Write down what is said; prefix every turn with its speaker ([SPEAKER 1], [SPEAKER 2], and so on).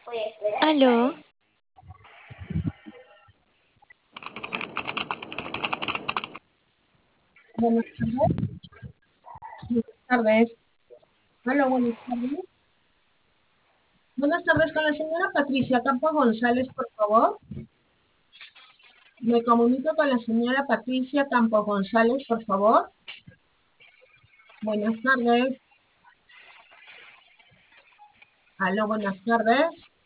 [SPEAKER 1] Aló,
[SPEAKER 2] Buenas tardes. Buenas tardes. Hola, buenas tardes. Buenas tardes con la señora Patricia Campos González, por favor. Me comunico con la señora Patricia Campos González, por favor. Buenas tardes. Aló, buenas tardes.